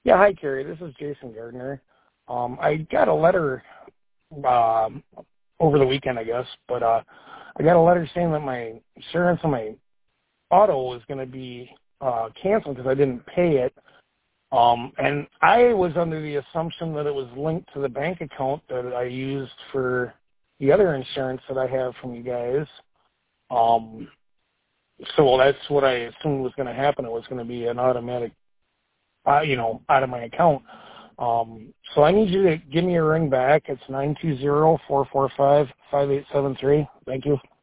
Yeah, hi, Carrie. This is Jason Gardner. I got a letter over the weekend, I guess, but I got a letter saying that my insurance on my auto was going to be canceled because I didn't pay it. And I was under the assumption that it was linked to the bank account that I used for the other insurance that I have from you guys. So that's what I assumed was going to happen. It was going to be an automatic, out of my account. So I need you to give me a ring back. It's 920-445-5873. Thank you.